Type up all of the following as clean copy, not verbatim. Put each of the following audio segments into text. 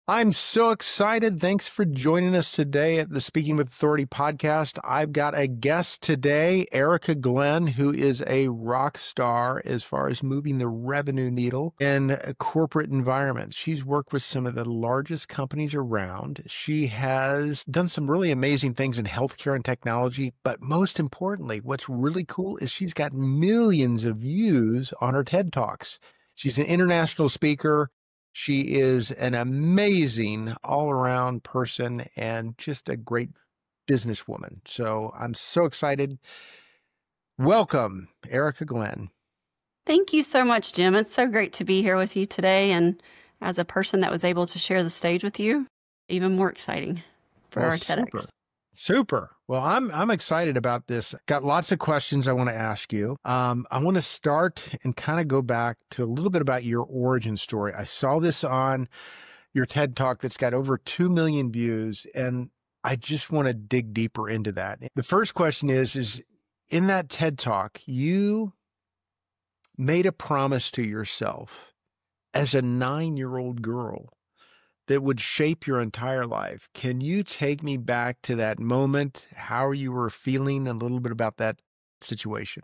I'm so excited. Thanks for joining us today at the Speaking with Authority podcast. I've got a guest today, Erica Glenn, who is a rock star as far as moving the revenue needle in corporate environments. She's worked with some of the largest companies around. She has done some really amazing things in healthcare and technology. But most importantly, what's really cool is she's got millions of views on her TED Talks. She's an international speaker. She is an amazing all-around person and just a great businesswoman. So I'm so excited. Welcome, Erica Glenn. Thank you so much, Jim. It's so great to be here with you today. And as a person that was able to share the stage with you, even more exciting for our TEDx. Super. Well, I'm excited about this. Got lots of questions I want to ask you. I want to start and kind of go back to a little bit about your origin story. I saw this on your TED Talk that's got over 2 million views, and I just want to dig deeper into that. The first question is in that TED Talk, you made a promise to yourself as a 9-year-old girl that would shape your entire life. Can you take me back to that moment, how you were feeling, a little bit about that situation?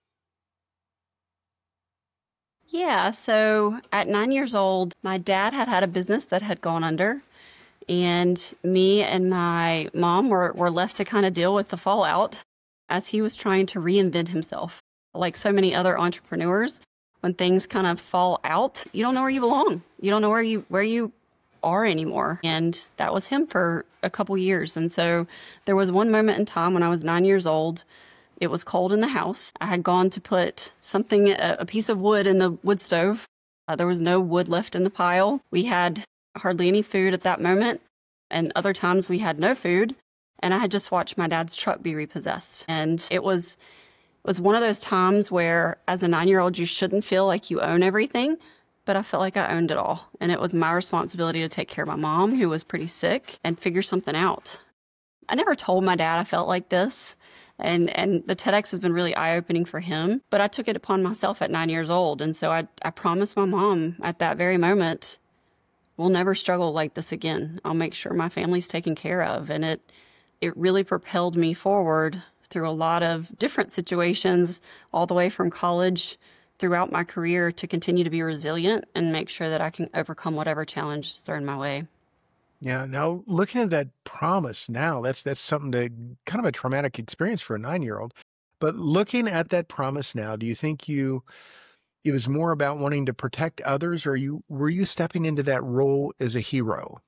Yeah, so at 9 years old, my dad had a business that had gone under, and me and my mom were left to kind of deal with the fallout as he was trying to reinvent himself. Like so many other entrepreneurs, when things kind of fall out, you don't know where you belong. You don't know where you are anymore. And that was him for a couple years. And so there was one moment in time when I was 9 years old. It was cold in the house. I had gone to put a piece of wood in the wood stove. There was no wood left in the pile. We had hardly any food at that moment. And other times we had no food. And I had just watched my dad's truck be repossessed. And it was one of those times where as a 9-year-old, you shouldn't feel like you own everything. But I felt like I owned it all. And it was my responsibility to take care of my mom, who was pretty sick, and figure something out. I never told my dad I felt like this. And the TEDx has been really eye-opening for him. But I took it upon myself at 9 years old. And so I promised my mom at that very moment, we'll never struggle like this again. I'll make sure my family's taken care of. And it really propelled me forward through a lot of different situations, all the way from college throughout my career, to continue to be resilient and make sure that I can overcome whatever challenge is thrown my way. Yeah. Now, looking at that promise now, that's something that kind of a traumatic experience for a 9-year-old. But looking at that promise now, do you think it was more about wanting to protect others, or were you stepping into that role as a hero?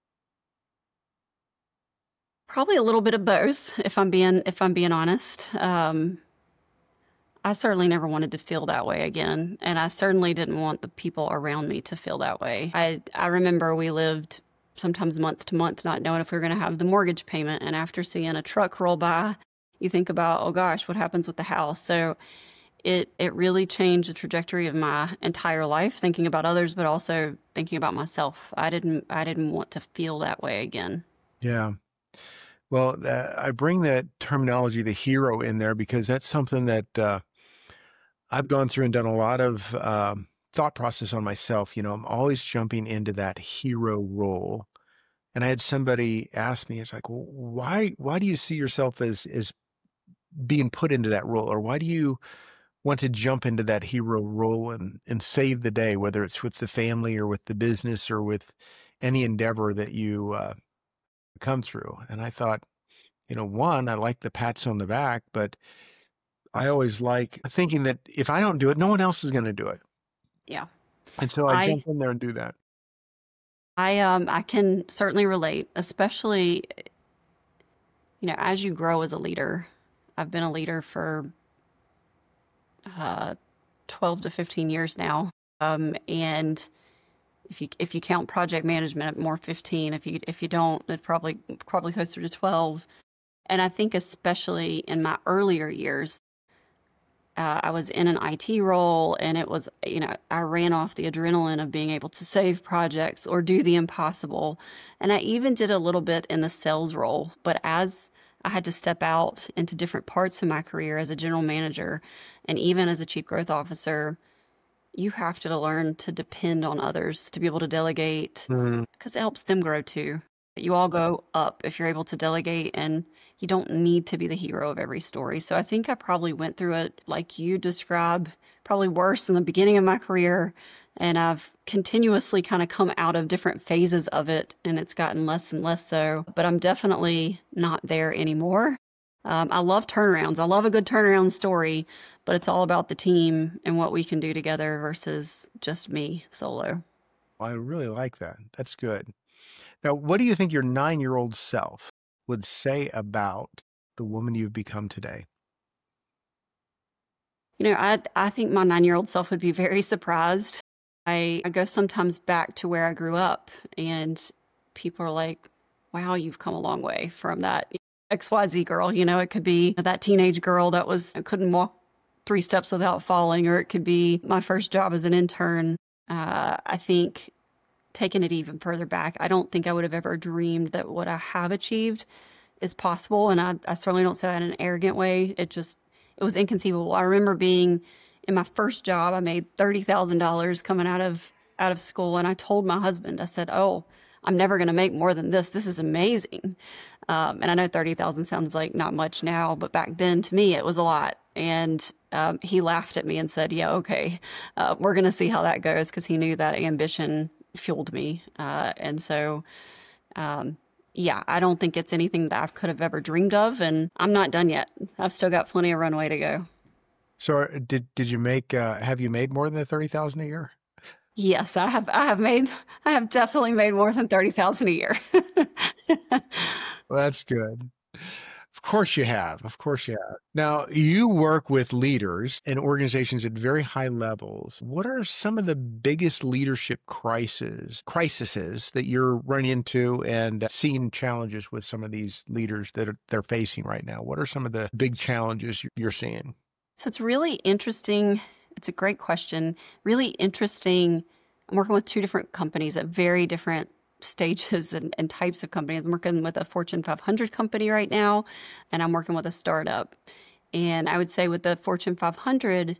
Probably a little bit of both, if I'm being honest. I certainly never wanted to feel that way again, and I certainly didn't want the people around me to feel that way. I remember we lived sometimes month to month not knowing if we were going to have the mortgage payment, and after seeing a truck roll by, you think about, oh gosh, what happens with the house? So it really changed the trajectory of my entire life, thinking about others, but also thinking about myself. I didn't want to feel that way again. Yeah. Well, I bring that terminology, the hero, in there because that's something that I've gone through and done a lot of thought process on myself. I'm always jumping into that hero role. And I had somebody ask me, it's like, well, why do you see yourself as being put into that role? Or why do you want to jump into that hero role and save the day, whether it's with the family or with the business or with any endeavor that you come through? And I thought, one, I like the pats on the back, but I always like thinking that if I don't do it, no one else is going to do it. Yeah. And so I jump in there and do that. I can certainly relate, especially, as you grow as a leader. I've been a leader for 12 to 15 years now. And if you count project management, more 15. If you don't, it probably closer to 12. And I think especially in my earlier years, I was in an IT role, and it was, I ran off the adrenaline of being able to save projects or do the impossible. And I even did a little bit in the sales role. But as I had to step out into different parts of my career as a general manager and even as a chief growth officer, you have to learn to depend on others to be able to delegate because it helps them grow too. You all go up if you're able to delegate, and you don't need to be the hero of every story. So I think I probably went through it like you describe, probably worse in the beginning of my career. And I've continuously kind of come out of different phases of it, and it's gotten less and less so. But I'm definitely not there anymore. I love turnarounds. I love a good turnaround story, but it's all about the team and what we can do together versus just me solo. I really like that. That's good. Now, what do you think your 9-year-old self would say about the woman you've become today? You know, I think my 9-year-old self would be very surprised. I go sometimes back to where I grew up, and people are like, wow, you've come a long way from that XYZ girl. You know, it could be that teenage girl that couldn't walk 3 steps without falling, or it could be my first job as an intern. I think taking it even further back, I don't think I would have ever dreamed that what I have achieved is possible. And I certainly don't say that in an arrogant way. It was inconceivable. I remember being in my first job. I made $30,000 coming out of school. And I told my husband, I said, oh, I'm never going to make more than this. This is amazing. And I know 30,000 sounds like not much now, but back then to me, it was a lot. And he laughed at me and said, yeah, okay, we're going to see how that goes, because he knew that ambition fueled me. And so, yeah, I don't think it's anything that I could have ever dreamed of. And I'm not done yet. I've still got plenty of runway to go. So did you have you made more than $30,000 a year? Yes, I have definitely made more than $30,000 a year. Well, that's good. Of course you have. Of course you have. Now, you work with leaders and organizations at very high levels. What are some of the biggest leadership crises that you're running into and seeing challenges with some of these leaders that they're facing right now? What are some of the big challenges you're seeing? So it's really interesting. It's a great question. Really interesting. I'm working with 2 different companies at very different stages and types of companies. I'm working with a Fortune 500 company right now, and I'm working with a startup. And I would say with the Fortune 500,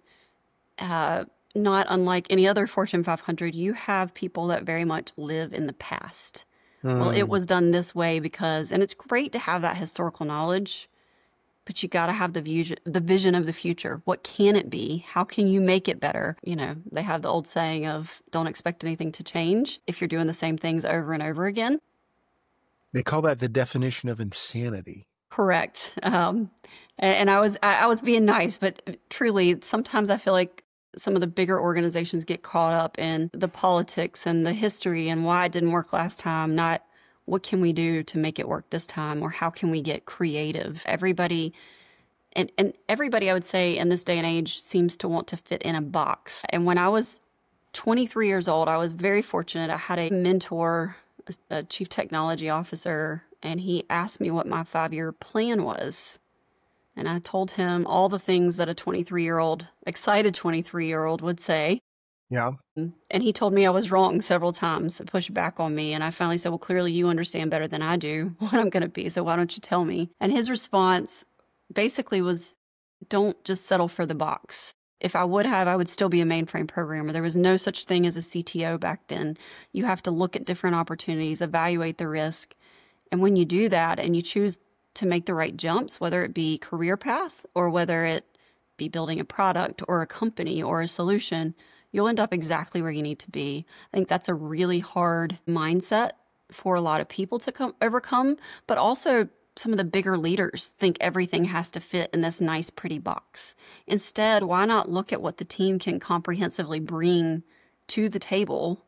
not unlike any other Fortune 500, you have people that very much live in the past. Well, it was done this way because, and it's great to have that historical knowledge, but you got to have the vision of the future. What can it be? How can you make it better? You know, they have the old saying of don't expect anything to change if you're doing the same things over and over again. They call that the definition of insanity. Correct. And I was being nice, but truly, sometimes I feel like some of the bigger organizations get caught up in the politics and the history and why it didn't work last time, not what can we do to make it work this time, or how can we get creative? Everybody, and everybody, I would say, in this day and age seems to want to fit in a box. And when I was 23 years old, I was very fortunate. I had a mentor, a chief technology officer, and he asked me what my 5-year plan was. And I told him all the things that a 23-year-old, excited 23-year-old would say. Yeah. And he told me I was wrong several times, pushed back on me. And I finally said, well, clearly you understand better than I do what I'm going to be. So why don't you tell me? And his response basically was, don't just settle for the box. If I would have, I would still be a mainframe programmer. There was no such thing as a CTO back then. You have to look at different opportunities, evaluate the risk. And when you do that and you choose to make the right jumps, whether it be career path or whether it be building a product or a company or a solution, you'll end up exactly where you need to be. I think that's a really hard mindset for a lot of people to overcome, but also some of the bigger leaders think everything has to fit in this nice, pretty box. Instead, why not look at what the team can comprehensively bring to the table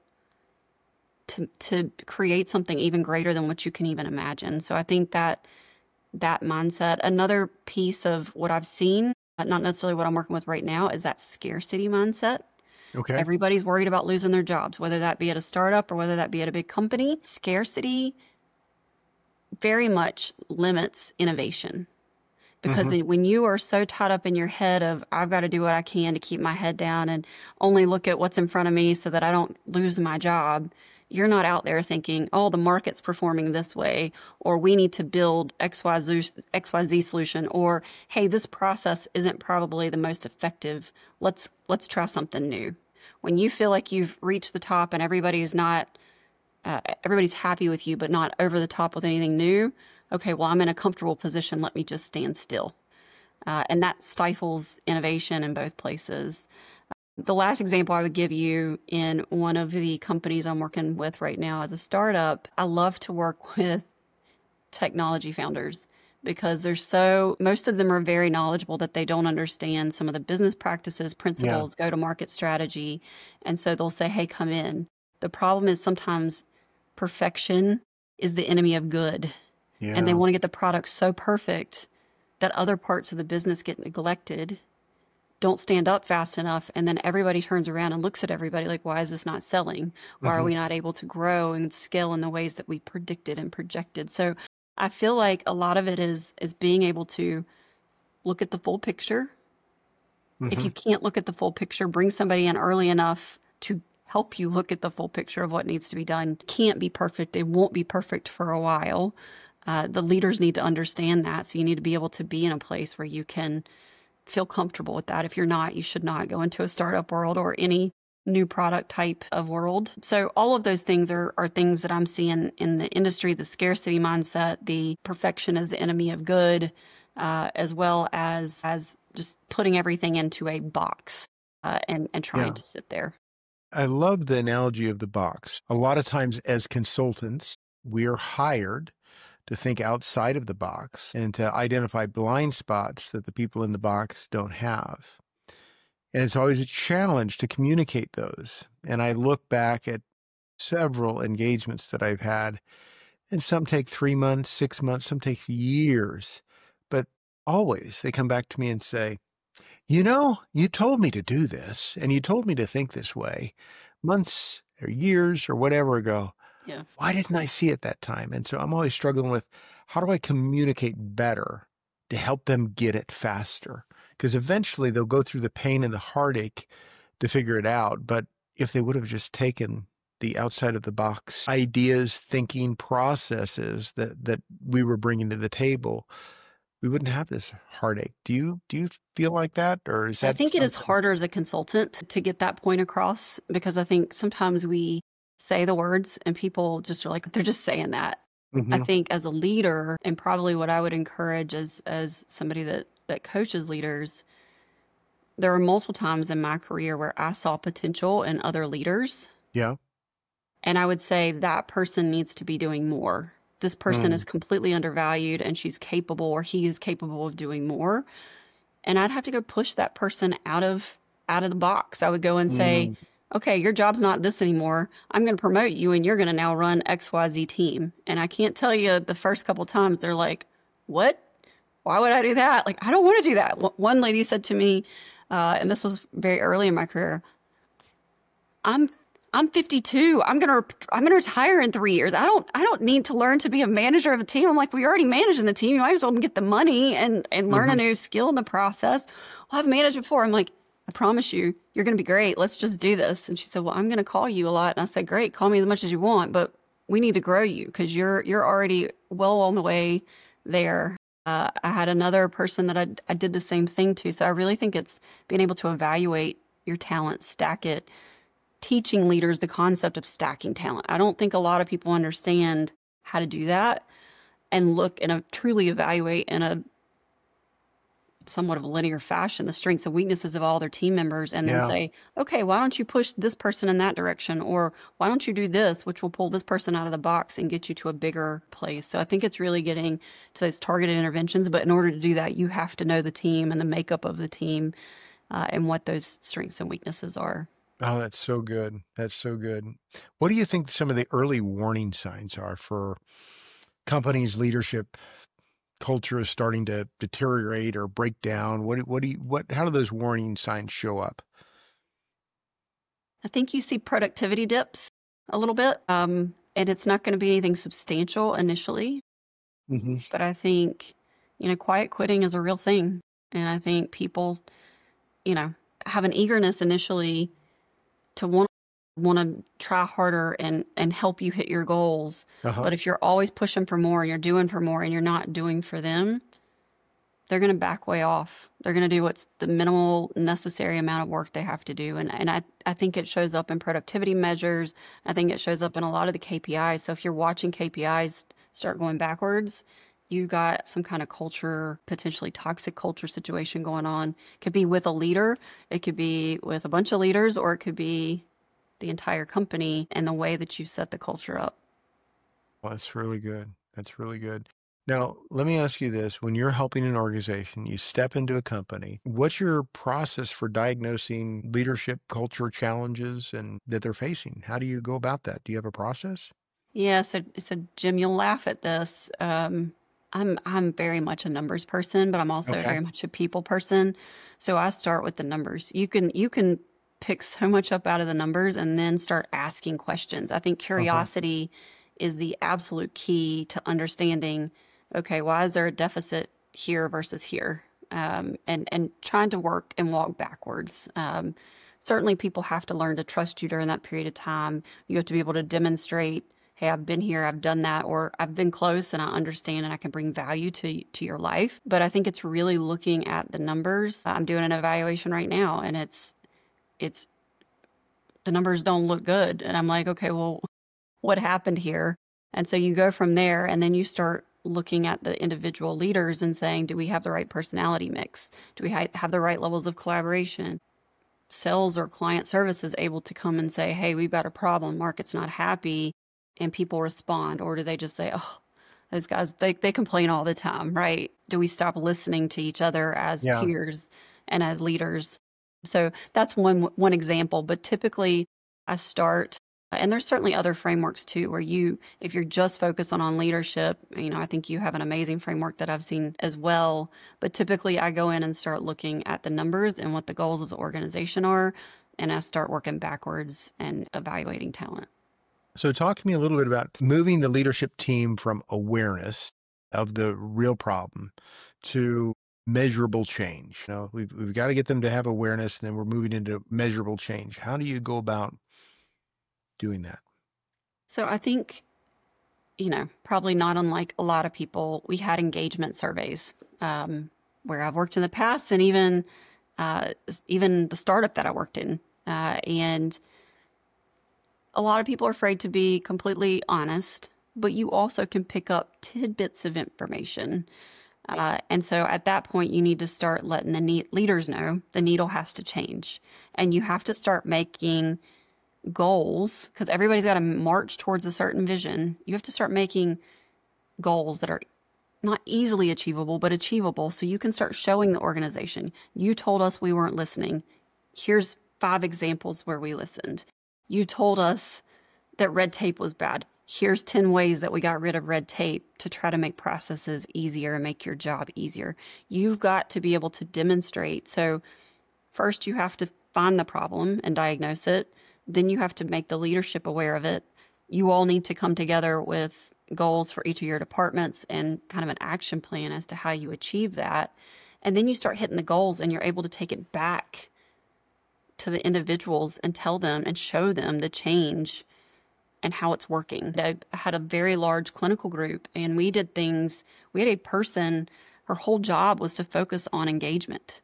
to create something even greater than what you can even imagine? So I think that mindset, another piece of what I've seen, not necessarily what I'm working with right now, is that scarcity mindset. Okay. Everybody's worried about losing their jobs, whether that be at a startup or whether that be at a big company. Scarcity very much limits innovation, because when you are so tied up in your head of, I've got to do what I can to keep my head down and only look at what's in front of me so that I don't lose my job, you're not out there thinking, oh, the market's performing this way, or we need to build XYZ solution, or, hey, this process isn't probably the most effective. Let's try something new. When you feel like you've reached the top and everybody's happy with you, but not over the top with anything new. Okay, well, I'm in a comfortable position. Let me just stand still. And that stifles innovation in both places. The last example I would give you, in one of the companies I'm working with right now as a startup, I love to work with technology founders because most of them are very knowledgeable that they don't understand some of the business practices, principles, go-to-market strategy. And so they'll say, hey, come in. The problem is sometimes perfection is the enemy of good. Yeah. And they want to get the product so perfect that other parts of the business get neglected, don't stand up fast enough, and then everybody turns around and looks at everybody like, why is this not selling? Why are we not able to grow and scale in the ways that we predicted and projected? So I feel like a lot of it is being able to look at the full picture. If you can't look at the full picture, bring somebody in early enough to help you look at the full picture of what needs to be done. Can't be perfect. It won't be perfect for a while. The leaders need to understand that. So you need to be able to be in a place where you can feel comfortable with that. If you're not, you should not go into a startup world or any new product type of world. So all of those things are things that I'm seeing in the industry, the scarcity mindset, the perfection is the enemy of good, as well as just putting everything into a box and trying to sit there. I love the analogy of the box. A lot of times as consultants, we're hired to think outside of the box and to identify blind spots that the people in the box don't have. And it's always a challenge to communicate those. And I look back at several engagements that I've had, and some take 3 months, 6 months, some take years. But always they come back to me and say, you told me to do this, and you told me to think this way months or years or whatever ago. Yeah. Why didn't I see it that time? And so I'm always struggling with, how do I communicate better to help them get it faster? Because eventually they'll go through the pain and the heartache to figure it out. But if they would have just taken the outside of the box ideas, thinking processes that we were bringing to the table, we wouldn't have this heartache. Do you feel like that? Or is that I think it is something? harder as a consultant to get that point across, because I think sometimes we say the words and people just are like, they're just saying that. I think as a leader, and probably what I would encourage as somebody that coaches leaders, there are multiple times in my career where I saw potential in other leaders. Yeah. And I would say that person needs to be doing more. This person is completely undervalued and she's capable, or he is capable of doing more. And I'd have to go push that person out of the box. I would go and say, okay, your job's not this anymore. I'm going to promote you and you're going to now run XYZ team. And I can't tell you, the first couple times they're like, what? Why would I do that? Like, I don't want to do that. One lady said to me, and this was very early in my career, I'm 52. I'm gonna retire in 3 years. I don't need to learn to be a manager of a team. I'm like, we already managing the team. You might as well get the money and learn a new skill in the process. Well, I've managed before. I'm like, I promise you, you're gonna be great. Let's just do this. And she said, well, I'm gonna call you a lot. And I said, great, call me as much as you want, but we need to grow you because you're already well on the way there. I had another person that I did the same thing to. So I really think it's being able to evaluate your talent, stack it, teaching leaders the concept of stacking talent. I don't think a lot of people understand how to do that and look and truly evaluate in a somewhat of a linear fashion the strengths and weaknesses of all their team members, and then say, okay, why don't you push this person in that direction? Or why don't you do this, which will pull this person out of the box and get you to a bigger place? So I think it's really getting to those targeted interventions. But in order to do that, you have to know the team and the makeup of the team and what those strengths and weaknesses are. Oh, that's so good. That's so good. What do you think some of the early warning signs are for companies' leadership culture is starting to deteriorate or break down? How do those warning signs show up? I think you see productivity dips a little bit, and it's not going to be anything substantial initially. But I think, quiet quitting is a real thing. And I think people, have an eagerness initially to want to try harder and help you hit your goals. But if you're always pushing for more and you're doing for more and you're not doing for them, they're going to back way off. They're going to do what's the minimal necessary amount of work they have to do. And I think it shows up in productivity measures. I think it shows up in a lot of the KPIs. So if you're watching KPIs start going backwards, you got some kind of culture, potentially toxic culture situation going on. It could be with a leader, it could be with a bunch of leaders, or it could be the entire company and the way that you set the culture up. Well, that's really good. That's really good. Now, let me ask you this. When you're helping an organization, you step into a company, what's your process for diagnosing leadership culture challenges and that they're facing? How do you go about that? Do you have a process? Yeah, so Jim, you'll laugh at this. I'm very much a numbers person, but I'm also Okay. very much a people person. So I start with the numbers. You can pick so much up out of the numbers and then start asking questions. I think Uh-huh. curiosity is the absolute key to understanding, okay, why is there a deficit here versus here? And trying to work and walk backwards. Certainly people have to learn to trust you during that period of time. You have to be able to demonstrate, hey, I've been here, I've done that, or I've been close and I understand and I can bring value to your life. But I think it's really looking at the numbers. I'm doing an evaluation right now, and it's the numbers don't look good. And I'm like, okay, well, what happened here? And so you go from there, and then you start looking at the individual leaders and saying, do we have the right personality mix? Do we have the right levels of collaboration? Sales or client service is able to come and say, hey, we've got a problem, market's not happy, and people respond? Or do they just say, oh, those guys, they complain all the time, right? Do we stop listening to each other as Yeah. peers and as leaders? So that's one example. But typically I start, and there's certainly other frameworks too, where if you're just focused on leadership, I think you have an amazing framework that I've seen as well. But typically I go in and start looking at the numbers and what the goals of the organization are, and I start working backwards and evaluating talent. So talk to me a little bit about moving the leadership team from awareness of the real problem to measurable change. We've got to get them to have awareness, and then we're moving into measurable change. How do you go about doing that? So I think, probably not unlike a lot of people, we had engagement surveys where I've worked in the past, and even the startup that I worked in. And a lot of people are afraid to be completely honest, but you also can pick up tidbits of information. And so at that point, you need to start letting the leaders know the needle has to change. And you have to start making goals, because everybody's got to march towards a certain vision. You have to start making goals that are not easily achievable, but achievable, so you can start showing the organization, you told us we weren't listening. Here's 5 examples where we listened. You told us that red tape was bad. Here's 10 ways that we got rid of red tape to try to make processes easier and make your job easier. You've got to be able to demonstrate. So first you have to find the problem and diagnose it. Then you have to make the leadership aware of it. You all need to come together with goals for each of your departments and kind of an action plan as to how you achieve that. And then you start hitting the goals, and you're able to take it back to the individuals and tell them and show them the change and how it's working. I had a very large clinical group, and we had a person, her whole job was to focus on engagement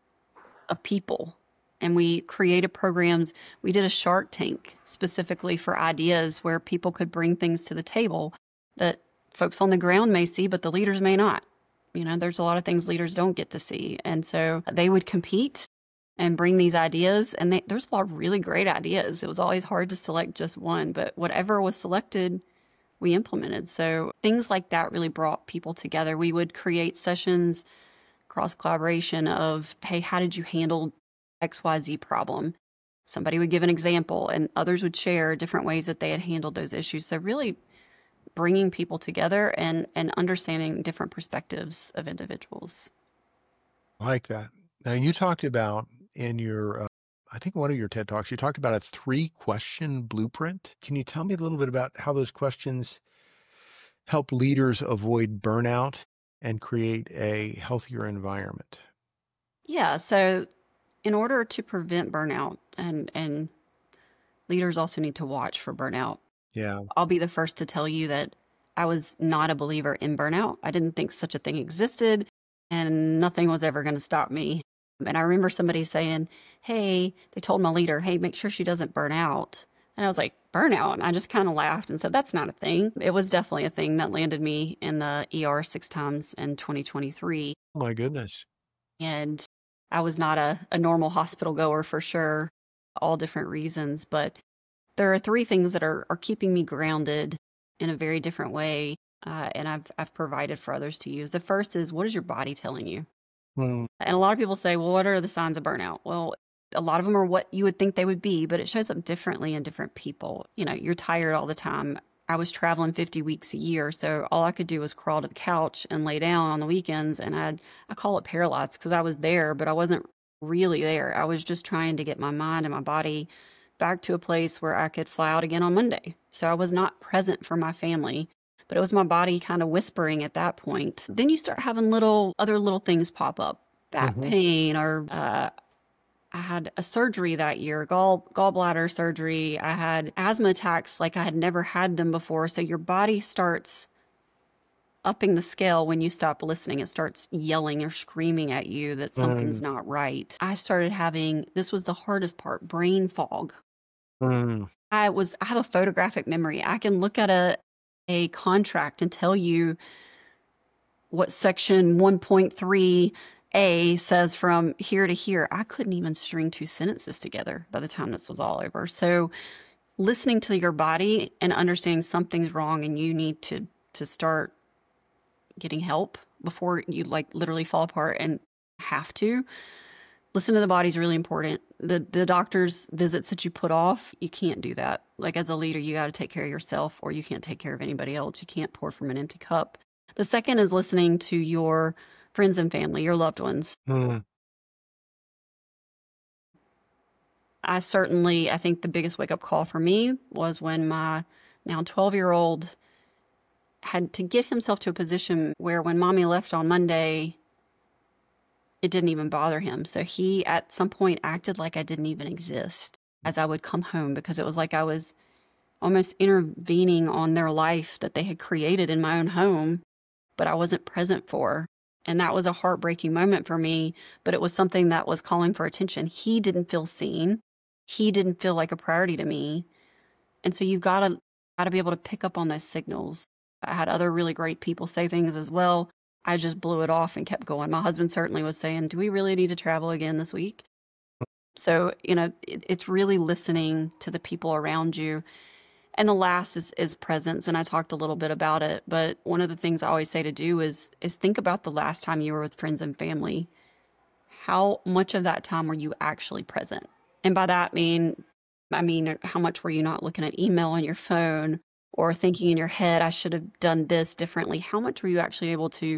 of people. And we created programs. We did a Shark Tank specifically for ideas where people could bring things to the table that folks on the ground may see, but the leaders may not. There's a lot of things leaders don't get to see. And so they would compete and bring these ideas. And there's a lot of really great ideas. It was always hard to select just one, but whatever was selected, we implemented. So things like that really brought people together. We would create sessions, cross collaboration of, hey, how did you handle XYZ problem? Somebody would give an example, and others would share different ways that they had handled those issues. So really bringing people together and understanding different perspectives of individuals. I like that. Now, you talked about in your, I think one of your TED Talks, you talked about a 3-question blueprint. Can you tell me a little bit about how those questions help leaders avoid burnout and create a healthier environment? Yeah. So in order to prevent burnout, and leaders also need to watch for burnout. Yeah. I'll be the first to tell you that I was not a believer in burnout. I didn't think such a thing existed. and nothing was ever going to stop me. And I remember somebody saying, hey, they told my leader, hey, make sure she doesn't burn out. And I was like, burnout? And I just kind of laughed and said, that's not a thing. It was definitely a thing that landed me in the ER 6 times in 2023. Oh my goodness. And I was not a normal hospital goer for sure, all different reasons. But there are three things that are keeping me grounded in a very different way. And I've provided for others to use. The first is, what is your body telling you? Mm. And a lot of people say, well, what are the signs of burnout? Well, a lot of them are what you would think they would be, but it shows up differently in different people. You know, you're tired all the time. I was traveling 50 weeks a year, so all I could do was crawl to the couch and lay down on the weekends, and I call it paralyzed because I was there, but I wasn't really there. I was just trying to get my mind and my body back to a place where I could fly out again on Monday. So I was not present for my family, but it was my body kind of whispering at that point. Then you start having other little things pop up, back pain, or I had a surgery that year, gallbladder surgery. I had asthma attacks like I had never had them before. So your body starts upping the scale when you stop listening. It starts yelling or screaming at you that something's not right. I started having, this was the hardest part, brain fog. Mm. I have a photographic memory. I can look at a contract and tell you what section 1.3A says from here to here. I couldn't even string two sentences together by the time this was all over. So listening to your body and understanding something's wrong and you need to start getting help before you like literally fall apart and have to. Listen to the body is really important. The doctor's visits that you put off, you can't do that. Like as a leader, you got to take care of yourself or you can't take care of anybody else. You can't pour from an empty cup. The second is listening to your friends and family, your loved ones. Mm. I think the biggest wake-up call for me was when my now 12-year-old had to get himself to a position where when mommy left on Monday, it didn't even bother him. So he at some point acted like I didn't even exist as I would come home because it was like I was almost intervening on their life that they had created in my own home, but I wasn't present for. And that was a heartbreaking moment for me, but it was something that was calling for attention. He didn't feel seen. He didn't feel like a priority to me. And so you've got to be able to pick up on those signals. I had other really great people say things as well. I just blew it off and kept going. My husband certainly was saying, do we really need to travel again this week? So, you know, it's really listening to the people around you. And the last is presence. And I talked a little bit about it. But one of the things I always say to do is think about the last time you were with friends and family. How much of that time were you actually present? And by that I mean, how much were you not looking at email on your phone or thinking in your head, I should have done this differently? How much were you actually able to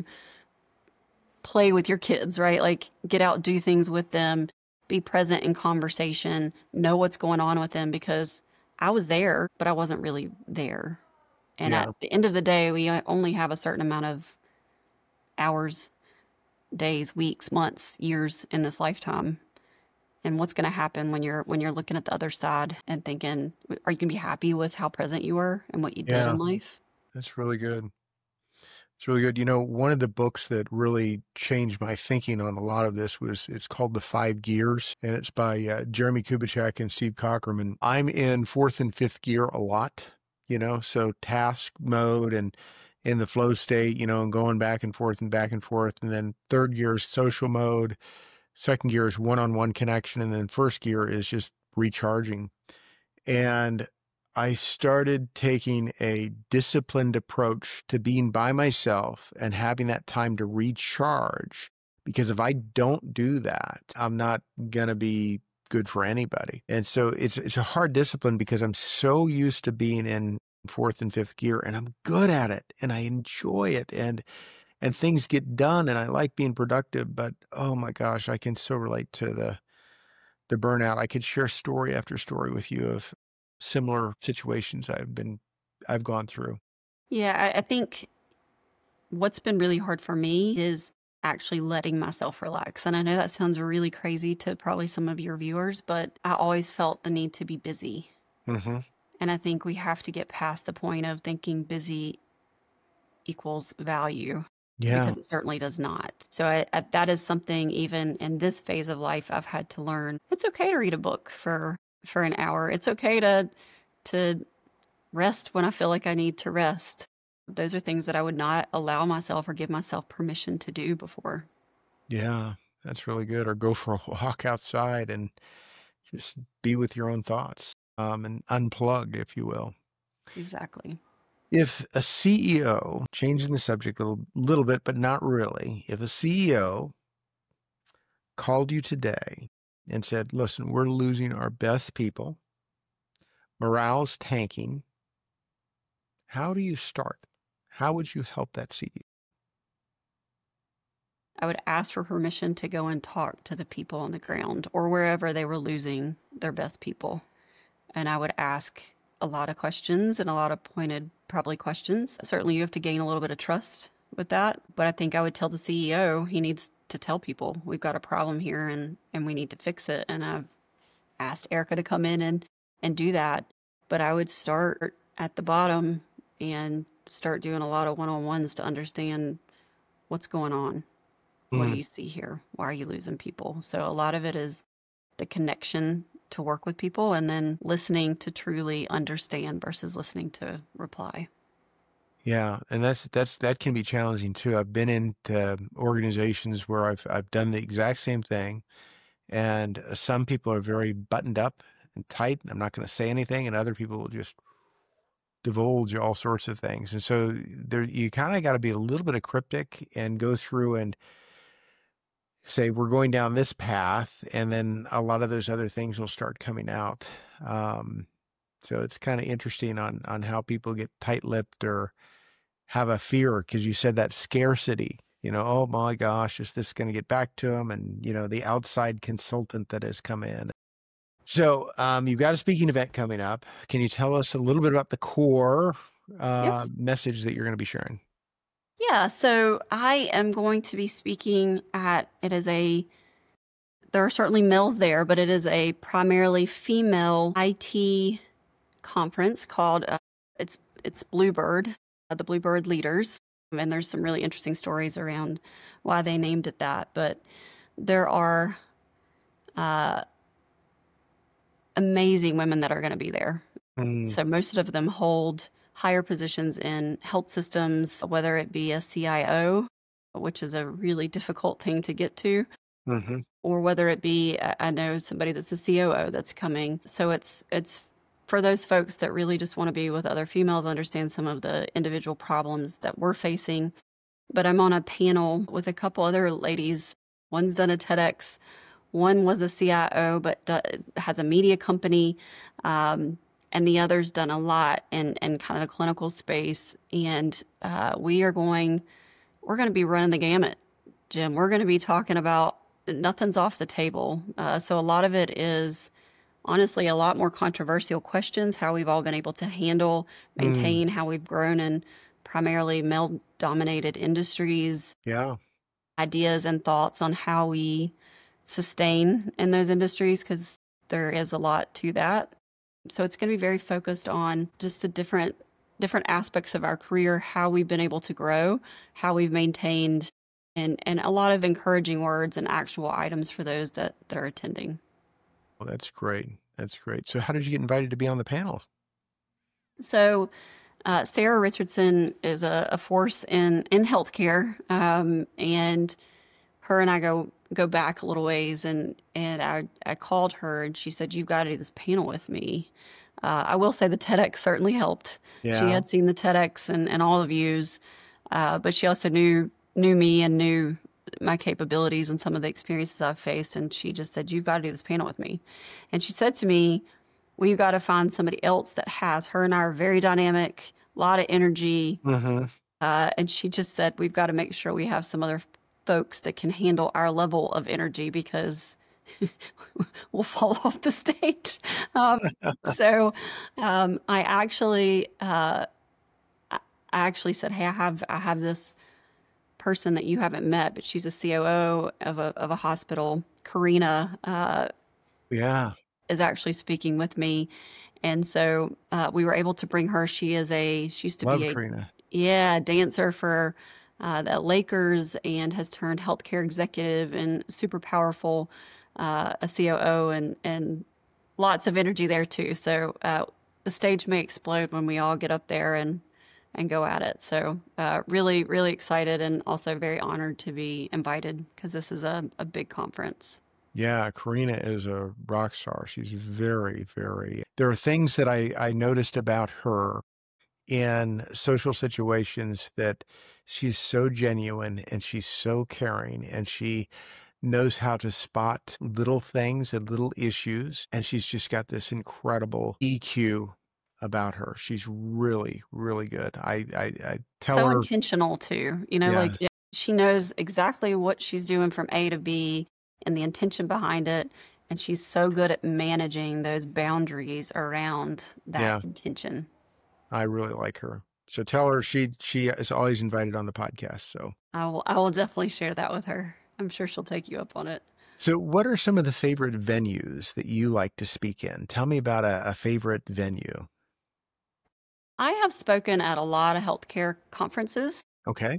play with your kids, right? Like get out, do things with them, be present in conversation, know what's going on with them, because I was there, but I wasn't really there. And Yeah. at the end of the day, we only have a certain amount of hours, days, weeks, months, years in this lifetime. And what's going to happen when you're looking at the other side and thinking, are you going to be happy with how present you were and what you did Yeah. in life? That's really good. It's really good. You know, one of the books that really changed my thinking on a lot of this it's called The 5 Gears, and it's by Jeremy Kubicek and Steve Cockerman. I'm in fourth and fifth gear a lot, you know, so task mode and in the flow state, you know, and going back and forth and back and forth. And then third gear is social mode. Second gear is one-on-one connection. And then first gear is just recharging. And I started taking a disciplined approach to being by myself and having that time to recharge. Because if I don't do that, I'm not going to be good for anybody. And so it's a hard discipline because I'm so used to being in fourth and fifth gear and I'm good at it and I enjoy it and things get done and I like being productive. But oh my gosh, I can so relate to the burnout. I could share story after story with you of similar situations I've gone through. Yeah, I think what's been really hard for me is actually letting myself relax. And I know that sounds really crazy to probably some of your viewers, but I always felt the need to be busy. Mm-hmm. And I think we have to get past the point of thinking busy equals value. Yeah. because it certainly does not. So that is something, even in this phase of life, I've had to learn. It's okay to read a book for an hour. It's okay to rest when I feel like I need to rest. Those are things that I would not allow myself or give myself permission to do before. Yeah. That's really good. Or go for a walk outside and just be with your own thoughts, and unplug, if you will. Exactly. If a CEO, changing the subject a little bit, but not really, if a CEO called you today and said, listen, we're losing our best people, morale's tanking, how do you start? How would you help that CEO? I would ask for permission to go and talk to the people on the ground or wherever they were losing their best people. And I would ask a lot of questions and a lot of pointed, probably questions. Certainly, you have to gain a little bit of trust with that. But I think I would tell the CEO he needs to tell people we've got a problem here and we need to fix it. And I've asked Erica to come in and do that. But I would start at the bottom and start doing a lot of one-on-ones to understand what's going on. What do Mm, you see here? Why are you losing people? So a lot of it is the connection to work with people and then listening to truly understand versus listening to reply. yeah, and that can be challenging too. I've been into organizations where I've done the exact same thing, and some people are very buttoned up and tight, and I'm not going to say anything, and other people will just divulge all sorts of things. And so there, you kind of got to be a little bit of cryptic and go through and say, we're going down this path. And then a lot of those other things will start coming out. Um, so it's kind of interesting on how people get tight-lipped or have a fear, because you said that scarcity, oh my gosh, is this going to get back to them? And, the outside consultant that has come in. So you've got a speaking event coming up. Can you tell us a little bit about the core Yep. message that you're going to be sharing? Yeah. So I am going to be speaking at, there are certainly males there, but it is a primarily female IT conference called, it's Bluebird, the Bluebird Leaders. And there's some really interesting stories around why they named it that. But there are uh, amazing women that are going to be there. Mm, So most of them hold higher positions in health systems, whether it be a CIO, which is a really difficult thing to get to, hmm or whether it be, I know somebody that's a COO that's coming. So it's for those folks that really just want to be with other females, understand some of the individual problems that we're facing. But I'm on a panel with a couple other ladies. One's done a TEDx. One was a CIO, but has a media company. And the other's done a lot in kind of the clinical space. And we're going to be running the gamut, Jim. We're going to be talking about nothing's off the table. So a lot of it is honestly a lot more controversial questions, how we've all been able to handle, mm, maintain, how we've grown in primarily male dominated industries, yeah. ideas and thoughts on how we sustain in those industries, because there is a lot to that. So it's going to be very focused on just the different aspects of our career, how we've been able to grow, how we've maintained, and a lot of encouraging words and actual items for those that are attending. Well, that's great. That's great. So how did you get invited to be on the panel? So Sarah Richardson is a force in healthcare, and her and I go back a little ways, and I called her and she said, "You've got to do this panel with me." I will say the TEDx certainly helped. She Yeah. had seen the TEDx and all the views, but she also knew me and knew my capabilities and some of the experiences I've faced. And she just said, "You've got to do this panel with me." And she said to me, "Well, you got to find somebody else that has." Her and I are very dynamic, a lot of energy. hmm And she just said, "We've got to make sure we have some other folks that can handle our level of energy because we'll fall off the stage." Um, so I actually, I actually said, "Hey, I have this person that you haven't met, but she's a COO of a hospital. Karina Yeah. is actually speaking with me." And so we were able to bring her. She used to Love be a Karina. dancer for at Lakers and has turned healthcare executive and super powerful, a COO, and lots of energy there too. So the stage may explode when we all get up there and go at it. So really, really excited and also very honored to be invited because this is a big conference. Yeah, Karina is a rock star. She's very, very. There are things that I noticed about her in social situations that she's so genuine and she's so caring and she knows how to spot little things and little issues. And she's just got this incredible EQ about her. She's really, really good. I tell So her, intentional too, you know, yeah, like she knows exactly what she's doing from A to B and the intention behind it. And she's so good at managing those boundaries around that yeah, intention. I really like her. So tell her she is always invited on the podcast. So I will definitely share that with her. I'm sure she'll take you up on it. so what are some of the favorite venues that you like to speak in? Tell me about a favorite venue. I have spoken at a lot of healthcare conferences Okay.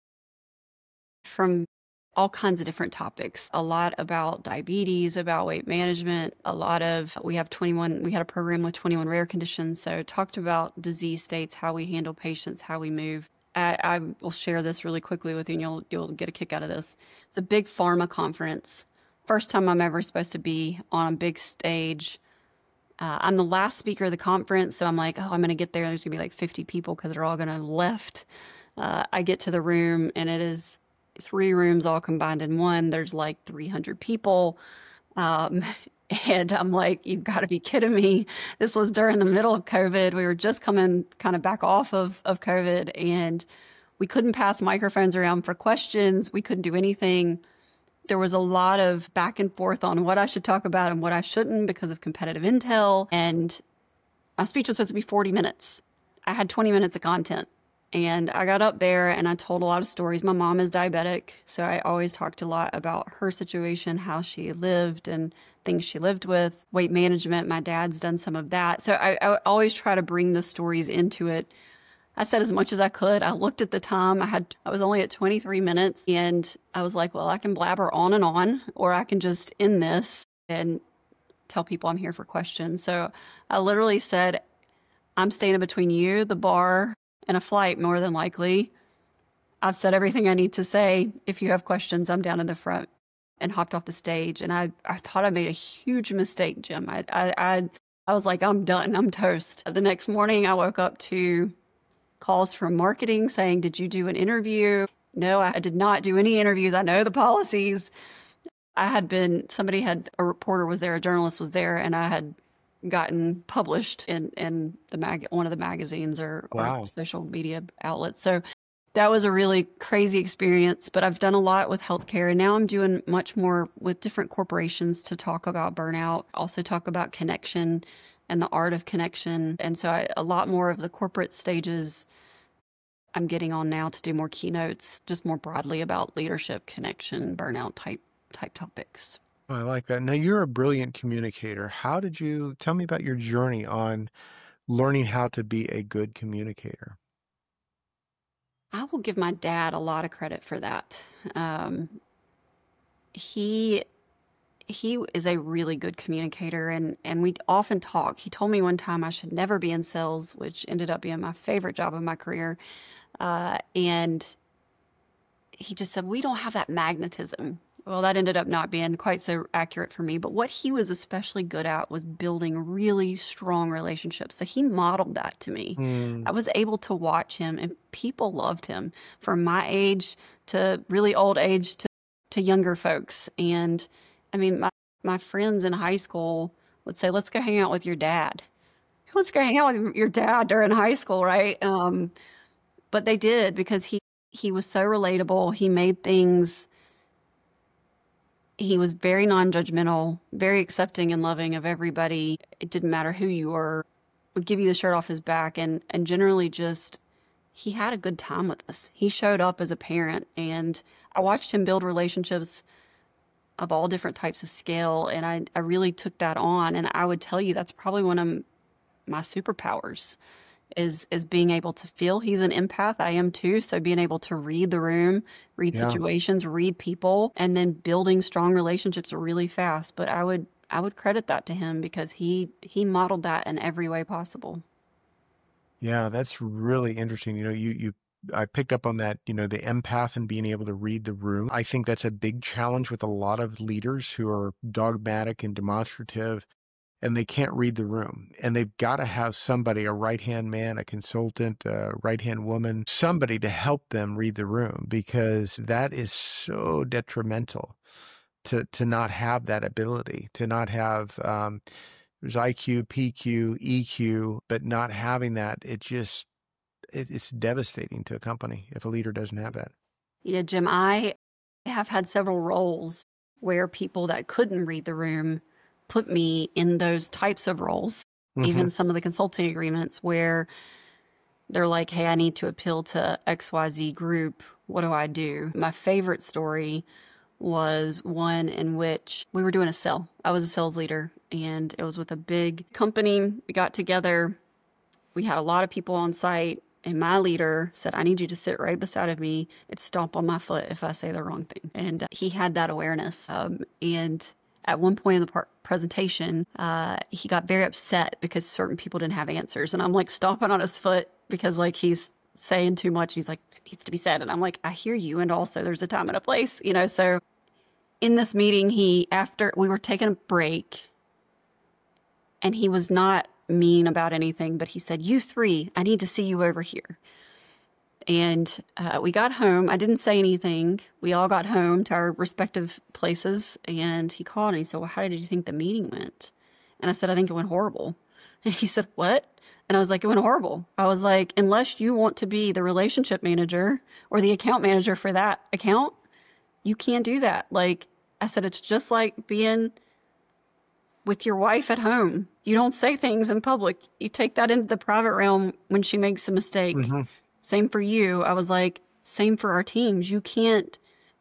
from all kinds of different topics. A lot about diabetes, about weight management, we had a program with 21 rare conditions. So talked about disease states, how we handle patients, how we move. I will share this really quickly with you and you'll get a kick out of this. It's a big pharma conference. First time I'm ever supposed to be on a big stage. I'm the last speaker of the conference, so I'm like, oh, I'm going to get there. There's going to be like 50 people because they're all going to have left. I get to the room, and it is 3 rooms all combined in one. There's like 300 people. Um, and I'm like, you've got to be kidding me. This was during the middle of COVID. We were just coming kind of back off of COVID, and we couldn't pass microphones around for questions. We couldn't do anything. There was a lot of back and forth on what I should talk about and what I shouldn't because of competitive intel. And my speech was supposed to be 40 minutes. I had 20 minutes of content. And I got up there and I told a lot of stories. My mom is diabetic, so I always talked a lot about her situation, how she lived and things she lived with, weight management. My dad's done some of that. So I always try to bring the stories into it. I said as much as I could. I looked at the time. I was only at 23 minutes and I was like, well, I can blabber on, or I can just end this and tell people I'm here for questions. So I literally said, I'm standing between you, the bar, and a flight, more than likely. I've said everything I need to say. If you have questions, I'm down in the front, and hopped off the stage. And I thought I made a huge mistake, Jim. I was like, I'm done. I'm toast. The next morning, I woke up to calls from marketing saying, did you do an interview? No, I did not do any interviews. I know the policies. A reporter was there, a journalist was there, and I had gotten published in one of the magazines or Wow. social media outlets. So that was a really crazy experience, but I've done a lot with healthcare, and now I'm doing much more with different corporations to talk about burnout, also talk about connection and the art of connection. And so a lot more of the corporate stages I'm getting on now to do more keynotes, just more broadly about leadership, connection, burnout type topics. Oh, I like that. Now, you're a brilliant communicator. Tell me about your journey on learning how to be a good communicator? I will give my dad a lot of credit for that. He is a really good communicator, and we often talk. He told me one time I should never be in sales, which ended up being my favorite job of my career. And he just said, we don't have that magnetism. Well, that ended up not being quite so accurate for me. But what he was especially good at was building really strong relationships. So he modeled that to me. I was able to watch him, and people loved him from my age to really old age to younger folks. And I mean, my friends in high school would say, let's go hang out with your dad. Who wants to go hang out with your dad during high school, right? But they did because he was so relatable. He was very non-judgmental, very accepting and loving of everybody. It didn't matter who you were, would give you the shirt off his back, and generally just, he had a good time with us. He showed up as a parent, and I watched him build relationships of all different types of scale, and I really took that on, and I would tell you that's probably one of my superpowers is being able to feel. He's an empath. I am too. So being able to read the room, read situations, read people, and then building strong relationships really fast. But I would credit that to him because he modeled that in every way possible. Yeah, that's really interesting. I picked up on that, the empath and being able to read the room. I think that's a big challenge with a lot of leaders who are dogmatic and demonstrative, and they can't read the room. And they've got to have somebody, a right-hand man, a consultant, a right-hand woman, somebody to help them read the room, because that is so detrimental to not have that ability, to not have there's IQ, PQ, EQ, but not having that, it's devastating to a company if a leader doesn't have that. Yeah, Jim, I have had several roles where people that couldn't read the room put me in those types of roles. Even some of the consulting agreements where they're like, hey, I need to appeal to XYZ group. What do I do? My favorite story was one in which we were doing a sale. I was a sales leader, and it was with a big company. We got together. We had a lot of people on site, and my leader said, I need you to sit right beside of me and stomp on my foot if I say the wrong thing. And he had that awareness. And at one point in the presentation, he got very upset because certain people didn't have answers. And I'm like stomping on his foot because like he's saying too much. He's like, it needs to be said. And I'm like, I hear you. And also there's a time and a place, so in this meeting, after we were taking a break, and he was not mean about anything, but he said, you three, I need to see you over here. And we got home. I didn't say anything. We all got home to our respective places, and he called and he said, well, how did you think the meeting went? And I said, I think it went horrible. And he said, what? And I was like, it went horrible. I was like, unless you want to be the relationship manager or the account manager for that account, you can't do that. Like I said, it's just like being with your wife at home. You don't say things in public. You take that into the private realm when she makes a mistake. Same for you. I was like, same for our teams. You can't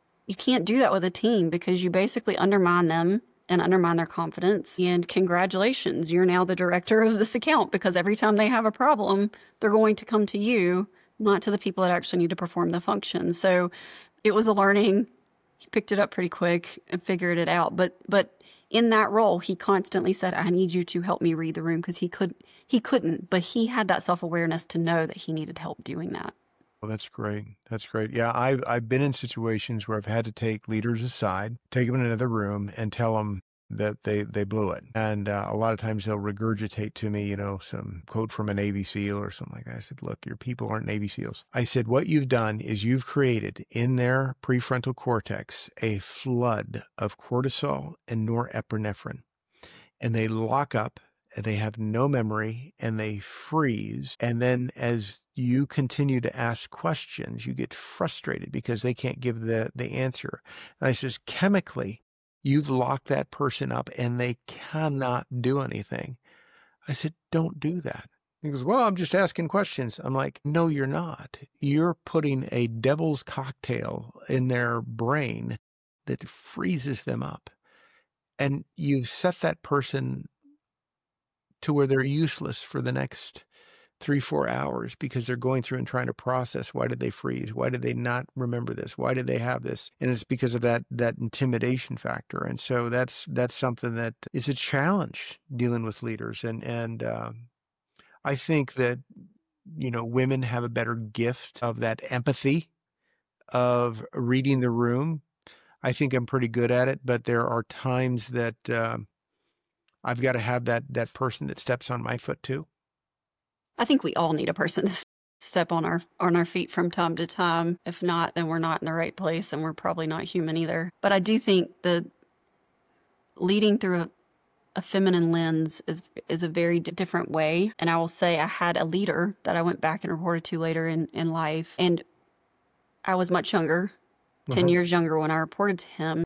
do that with a team because you basically undermine them and undermine their confidence. And congratulations, you're now the director of this account, because every time they have a problem, they're going to come to you, not to the people that actually need to perform the function. So it was a learning. He picked it up pretty quick and figured it out. But in that role, he constantly said, I need you to help me read the room, because he couldn't, but he had that self-awareness to know that he needed help doing that. Well, that's great. That's great. Yeah, I've been in situations where I've had to take leaders aside, take them in another room, and tell them that they blew it. And a lot of times they'll regurgitate to me, some quote from a Navy SEAL or something like that. I said, look, your people aren't Navy SEALs. I said, what you've done is you've created in their prefrontal cortex a flood of cortisol and norepinephrine, and they lock up. They have no memory and they freeze. And then as you continue to ask questions, you get frustrated because they can't give the answer. And I says, chemically, you've locked that person up and they cannot do anything. I said, don't do that. He goes, well, I'm just asking questions. I'm like, no, you're not. You're putting a devil's cocktail in their brain that freezes them up. And you've set that person to where they're useless for the next 3-4 hours because they're going through and trying to process, why did they freeze? Why did they not remember this? Why did they have this? And it's because of that intimidation factor. And so that's something that is a challenge dealing with leaders. And I think that, women have a better gift of that empathy, of reading the room. I think I'm pretty good at it, but there are times that I've got to have that person that steps on my foot too. I think we all need a person to step on our feet from time to time. If not, then we're not in the right place, and we're probably not human either. But I do think the leading through a feminine lens is a very different way. And I will say I had a leader that I went back and reported to later in life, and I was much younger, 10 years younger when I reported to him.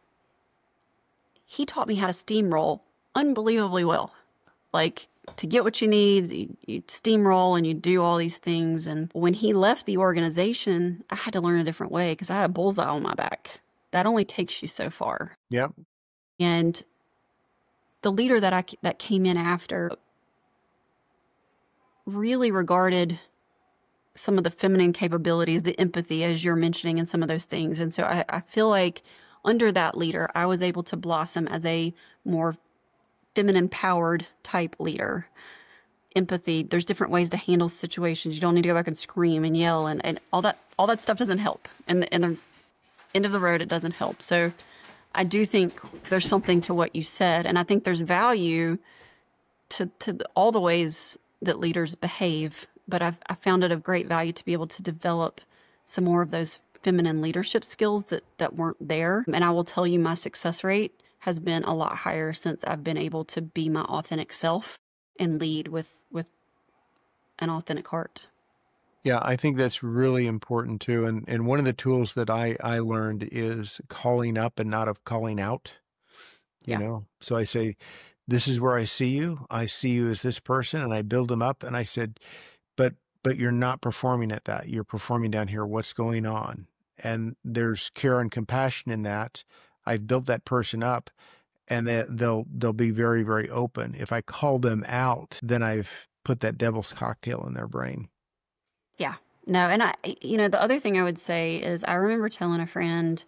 He taught me how to steamroll unbelievably well. Like, to get what you need, you steamroll and you do all these things. And when he left the organization, I had to learn a different way because I had a bullseye on my back. That only takes you so far. Yep. And the leader that came in after, really regarded some of the feminine capabilities, the empathy, as you're mentioning, and some of those things. And so I feel like under that leader, I was able to blossom as a more feminine powered type leader. Empathy, there's different ways to handle situations. You don't need to go back and scream and yell and all that stuff doesn't help. And in the end of the road, it doesn't help. So I do think there's something to what you said. And I think there's value to all the ways that leaders behave. But I found it of great value to be able to develop some more of those feminine leadership skills that weren't there. And I will tell you, my success rate has been a lot higher since I've been able to be my authentic self and lead with an authentic heart. Yeah, I think that's really important too. And one of the tools that I learned is calling up and not of calling out, you Yeah. know? So I say, this is where I see you. I see you as this person, and I build them up. And I said, but you're not performing at that. You're performing down here. What's going on? And there's care and compassion in that. I've built that person up, and they'll be very, very open. If I call them out, then I've put that devil's cocktail in their brain. Yeah. No, and the other thing I would say is I remember telling a friend,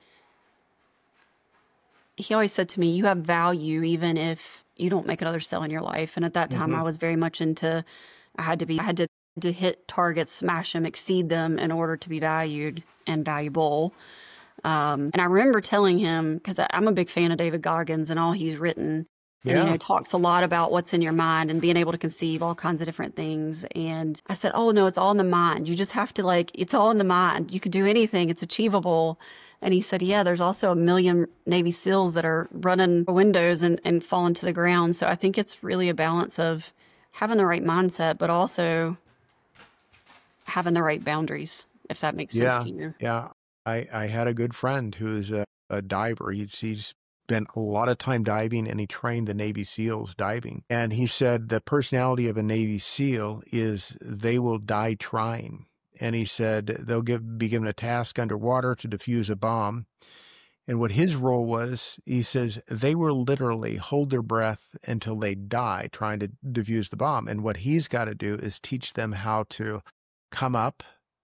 he always said to me, you have value even if you don't make another sale in your life. And at that time, I was very much into, I had to hit targets, smash them, exceed them in order to be valued and valuable. And I remember telling him, because I'm a big fan of David Goggins and all he's written. And, Yeah. talks a lot about what's in your mind and being able to conceive all kinds of different things. And I said, oh, no, it's all in the mind. You just have to it's all in the mind. You can do anything. It's achievable. And he said, yeah, there's also a million Navy SEALs that are running windows and falling to the ground. So I think it's really a balance of having the right mindset, but also having the right boundaries, if that makes sense to you. Yeah. I had a good friend who's a diver. He's spent a lot of time diving, and he trained the Navy SEALs diving. And he said the personality of a Navy SEAL is they will die trying. And he said they'll be given a task underwater to defuse a bomb. And what his role was, he says, they will literally hold their breath until they die trying to defuse the bomb. And what he's got to do is teach them how to come up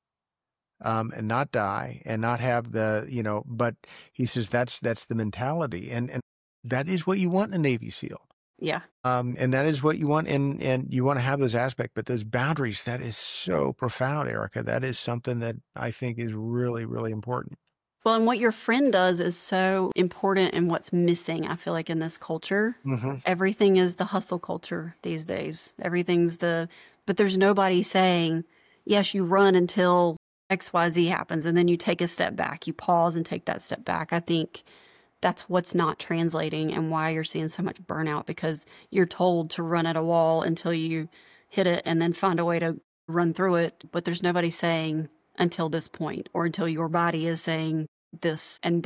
and not die and not have but he says that's the mentality. And that is what you want in a Navy SEAL. Yeah. And that is what you want. And you want to have those aspects, but those boundaries, that is so profound, Erica. That is something that I think is really, really important. Well, and what your friend does is so important and what's missing, I feel like, in this culture. Everything is the hustle culture these days. But there's nobody saying, yes, you run until XYZ happens, and then you take a step back. You pause and take that step back. I think that's what's not translating and why you're seeing so much burnout, because you're told to run at a wall until you hit it and then find a way to run through it. But there's nobody saying until this point, or until your body is saying this. And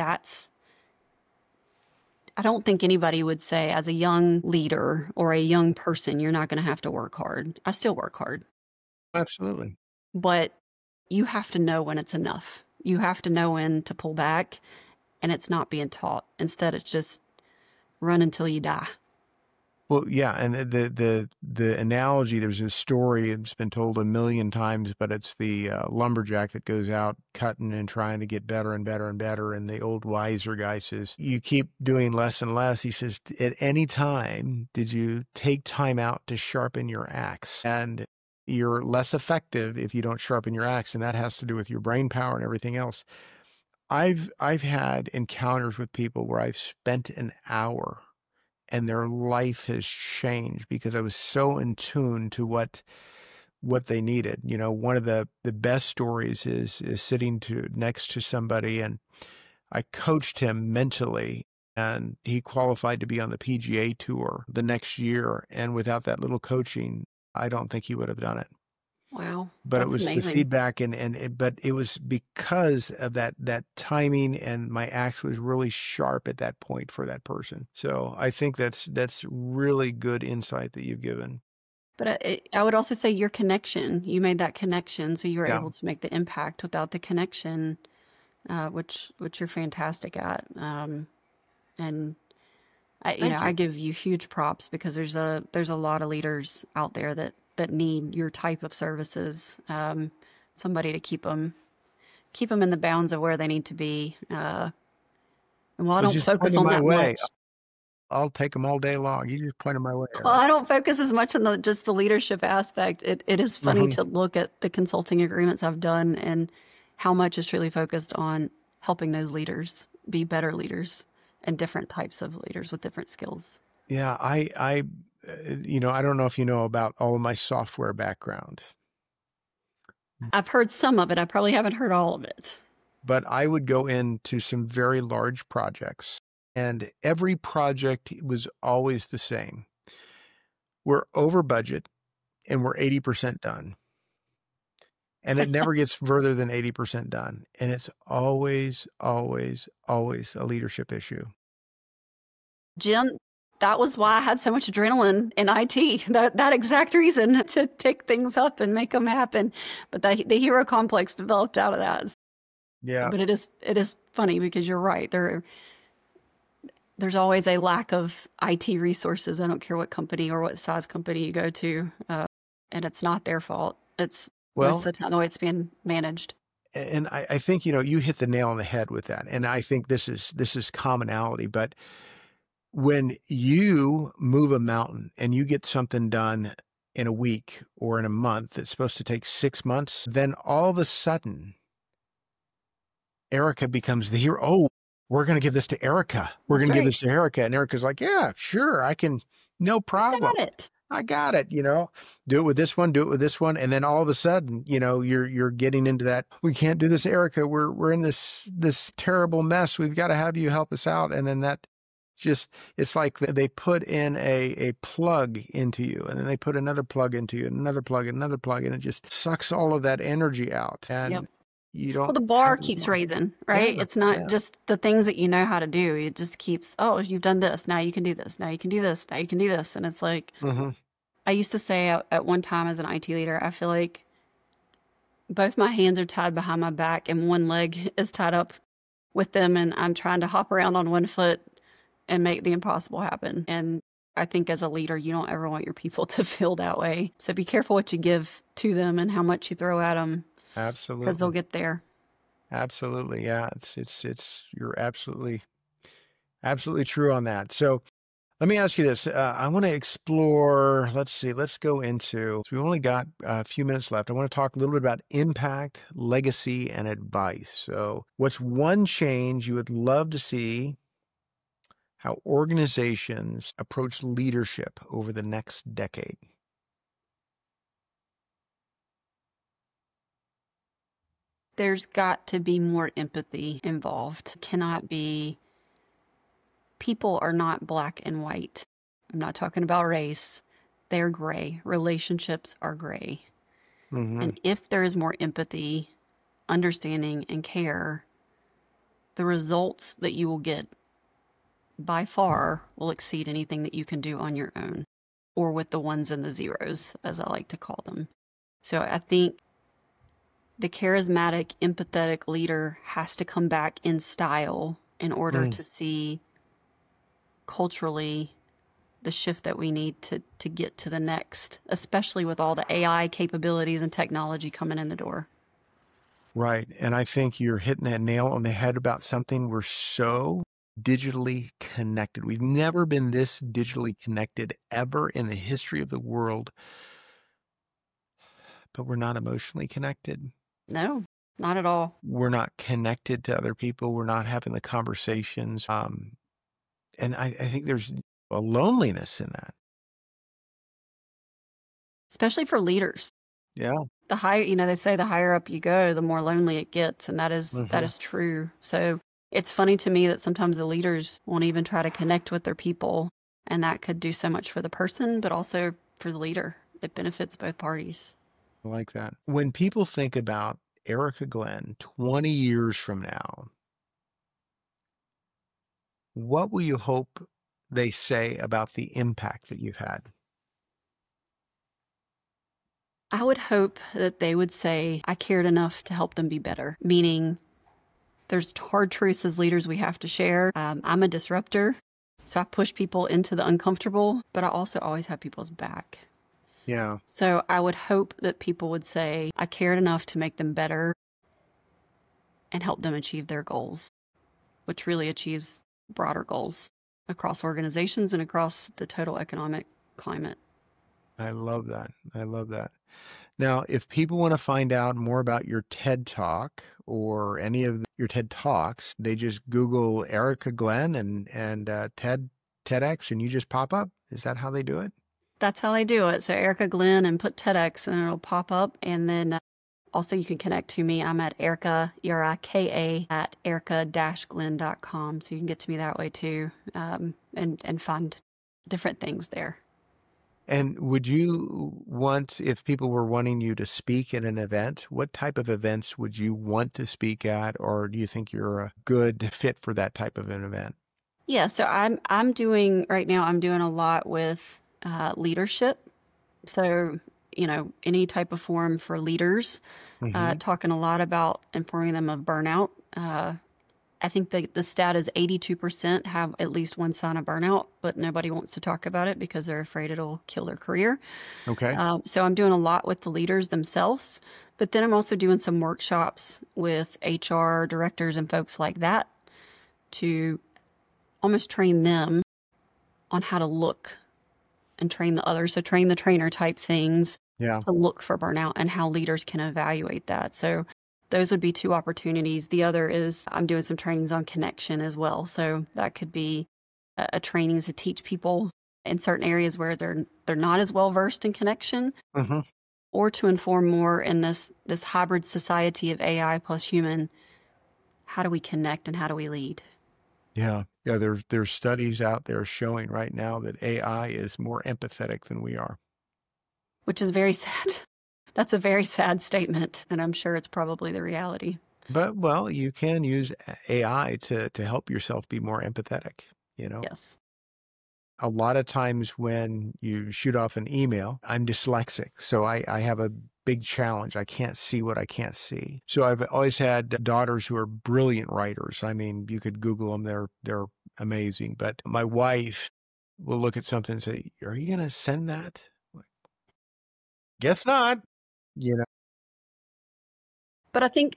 I don't think anybody would say, as a young leader or a young person, you're not going to have to work hard. I still work hard. Absolutely. But you have to know when it's enough. You have to know when to pull back, and it's not being taught. Instead, it's just run until you die. Well, yeah, and the analogy, there's a story, it's been told a million times, but it's the lumberjack that goes out cutting and trying to get better and better and better. And the old wiser guy says, you keep doing less and less. He says, at any time, did you take time out to sharpen your axe? And you're less effective if you don't sharpen your axe. And that has to do with your brain power and everything else. I've had encounters with people where I've spent an hour and their life has changed because I was so in tune to what they needed. One of the best stories is sitting next to somebody, and I coached him mentally, and he qualified to be on the PGA Tour the next year. And without that little coaching, I don't think he would have done it. Wow. But That's it was amazing. the feedback, but it was because of that timing, and my axe was really sharp at that point for that person. So I think that's really good insight that you've given. But I would also say your connection. You made that connection, so you were Yeah. able to make the impact. Without the connection, which you're fantastic at. And I Thank you. give you huge props, because there's a lot of leaders out there that that need your type of services, somebody to keep them in the bounds of where they need to be. And while I So don't just point focus them on my that way. much, I'll take them all day long. You just point them my way, well, Eric. I don't focus as much on just the leadership aspect. It is funny to look at the consulting agreements I've done and how much is truly focused on helping those leaders be better leaders and different types of leaders with different skills. Yeah, I don't know if you know about all of my software background, I've heard some of it. I probably haven't heard all of it. but I would go into some very large projects, and every project was always the same. We're over budget and we're 80% done. And it never gets further than 80% done. And it's always, always, always a leadership issue. Jim, that was why I had so much adrenaline in IT. That exact reason, to pick things up and make them happen. But the hero complex developed out of that. Yeah. But it is funny because you're right. There's always a lack of IT resources. I don't care what company or what size company you go to, and it's not their fault. It's most of the time the way it's being managed. And I think, you hit the nail on the head with that. And I think this is commonality. But when you move a mountain and you get something done in a week or in a month that's supposed to take 6 months, then all of a sudden, Erica becomes the hero. Oh, we're going to give this to Erica. We're going to give this to Erica. And Erica's like, yeah, sure. I can, no problem. I got it. Do it with this one, do it with this one. And then all of a sudden, you're getting into that. We can't do this, Erica. We're in this terrible mess. We've got to have you help us out. And then that just, it's like they put in a plug into you, and then they put another plug into you, and another plug, and another plug, and it just sucks all of that energy out. And you don't. Well, the bar keeps raising, right? Yeah, it's not just the things that you know how to do. It just keeps, oh, you've done this. Now you can do this. Now you can do this. Now you can do this. And it's like, I used to say at one time as an IT leader, I feel like both my hands are tied behind my back and one leg is tied up with them. And I'm trying to hop around on one foot and make the impossible happen. And I think as a leader, you don't ever want your people to feel that way. So be careful what you give to them and how much you throw at them. Absolutely. Because they'll get there. Absolutely. Yeah. You're absolutely true on that. So let me ask you this. I want to explore, let's go into, so we only got a few minutes left. I want to talk a little bit about impact, legacy, and advice. So what's one change you would love to see how organizations approach leadership over the next decade? There's got to be more empathy involved. It cannot be, people are not black and white. I'm not talking about race. They're gray. Relationships are gray. And if there is more empathy, understanding, and care, the results that you will get by far will exceed anything that you can do on your own, or with the ones and the zeros, as I like to call them. So I think the charismatic, empathetic leader has to come back in style in order to see culturally the shift that we need to get to the next, especially with all the AI capabilities and technology coming in the door. Right. And I think you're hitting that nail on the head about something. We're so digitally connected. We've never been this digitally connected ever in the history of the world, but we're not emotionally connected. No, not at all. We're not connected to other people. We're not having the conversations. And I think there's a loneliness in that. Especially for leaders. Yeah. The higher, they say the higher up you go, the more lonely it gets. And that is true. So it's funny to me that sometimes the leaders won't even try to connect with their people. And that could do so much for the person, but also for the leader. It benefits both parties. I like that. When people think about Erica Glenn 20 years from now, what will you hope they say about the impact that you've had? I would hope that they would say, I cared enough to help them be better. Meaning, there's hard truths as leaders we have to share. I'm a disruptor, so I push people into the uncomfortable, but I also always have people's back. Yeah. So I would hope that people would say, I cared enough to make them better and help them achieve their goals, which really achieves broader goals across organizations and across the total economic climate. I love that. I love that. Now, if people want to find out more about your TED Talk or any of your TED Talks, they just Google Erica Glenn and TEDx, and you just pop up. Is that how they do it? That's how they do it. So Erica Glenn and put TEDx and it'll pop up. And then also you can connect to me. I'm at Erica, ERIKA, at erica-glenn.com. So you can get to me that way too, and find different things there. And would you want, if people were wanting you to speak at an event, what type of events would you want to speak at, or do you think you're a good fit for that type of an event? Yeah, so I'm doing right now. I'm doing a lot with leadership. So any type of forum for leaders, talking a lot about informing them of burnout. I think the stat is 82% have at least one sign of burnout, but nobody wants to talk about it because they're afraid it'll kill their career. Okay. So I'm doing a lot with the leaders themselves, but then I'm also doing some workshops with HR directors and folks like that to almost train them on how to look and train the others. So train the trainer type things Yeah. to look for burnout and how leaders can evaluate that. So those would be two opportunities. The other is I'm doing some trainings on connection as well. So that could be a training to teach people in certain areas where they're not as well versed in connection, or to inform more in this hybrid society of AI plus human. How do we connect and how do we lead? Yeah. Yeah. There's studies out there showing right now that AI is more empathetic than we are. Which is very sad. That's a very sad statement, and I'm sure it's probably the reality. But, well, you can use AI to help yourself be more empathetic, Yes. A lot of times when you shoot off an email, I'm dyslexic, so I have a big challenge. I can't see what I can't see. So I've always had daughters who are brilliant writers. I mean, you could Google them. They're amazing. But my wife will look at something and say, "Are you going to send that?" Like, guess not, you know? But I think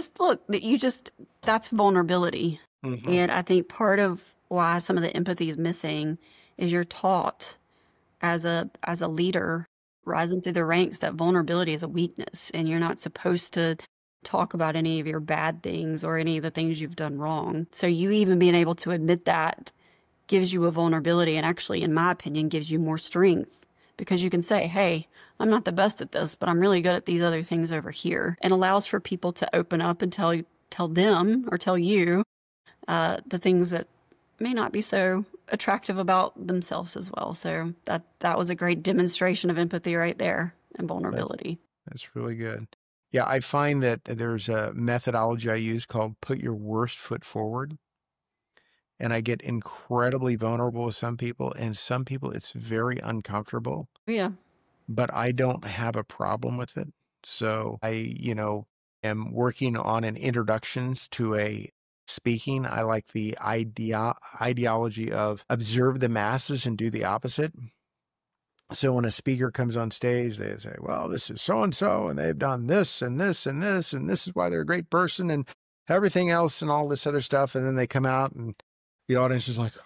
that's vulnerability. Mhm. And I think part of why some of the empathy is missing is you're taught as a leader rising through the ranks that vulnerability is a weakness and you're not supposed to talk about any of your bad things or any of the things you've done wrong. So you even being able to admit that gives you a vulnerability and actually, in my opinion, gives you more strength because you can say, hey, I'm not the best at this, but I'm really good at these other things over here, and allows for people to open up and tell them or tell you the things that may not be so attractive about themselves as well. So that was a great demonstration of empathy right there and vulnerability. That's really good. Yeah, I find that there's a methodology I use called put your worst foot forward. And I get incredibly vulnerable with some people, and some people it's very uncomfortable, Yeah. but I don't have a problem with it. So I, am working on an introductions to a speaking. I like the ideology of observe the masses and do the opposite. So when a speaker comes on stage, they say, well, this is so-and-so, and they've done this and this and this, and this is why they're a great person and everything else and all this other stuff. And then they come out and the audience is like,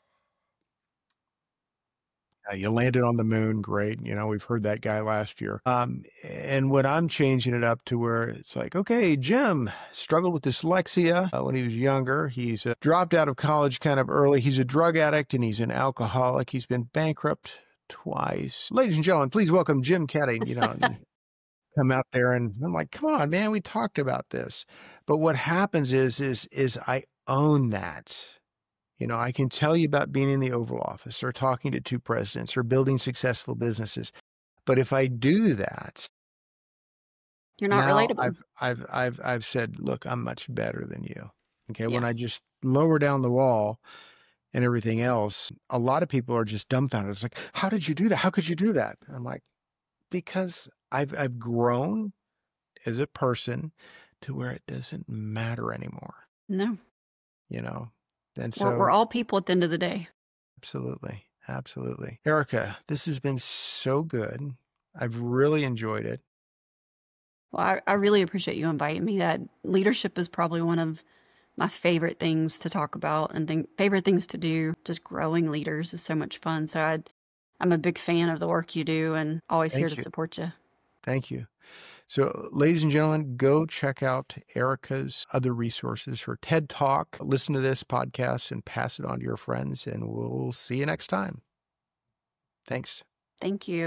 "Yeah, you landed on the moon. Great. We've heard that guy last year." And what I'm changing it up to where it's like, okay, Jim struggled with dyslexia when he was younger. He's dropped out of college kind of early. He's a drug addict and he's an alcoholic. He's been bankrupt twice. Ladies and gentlemen, please welcome Jim Keddy, and come out there. And I'm like, come on, man, we talked about this. But what happens is I own that. I can tell you about being in the Oval Office or talking to two presidents or building successful businesses. But if I do that, You're not now relatable. I've said, look, I'm much better than you. Okay. Yeah. When I just lower down the wall and everything else, a lot of people are just dumbfounded. It's like, how did you do that? How could you do that? I'm like, because I've grown as a person to where it doesn't matter anymore, No. And We're so all people at the end of the day. absolutely. Absolutely. Erica, this has been so good. I've really enjoyed it. Well, I really appreciate you inviting me. That leadership is probably one of my favorite things to talk about and favorite things to do. Just growing leaders is so much fun. So I'm a big fan of the work you do and always here to Thank you. support you. Thank you. So, ladies and gentlemen, go check out Erica's other resources, her TED Talk. Listen to this podcast and pass it on to your friends, and we'll see you next time. Thanks. Thank you.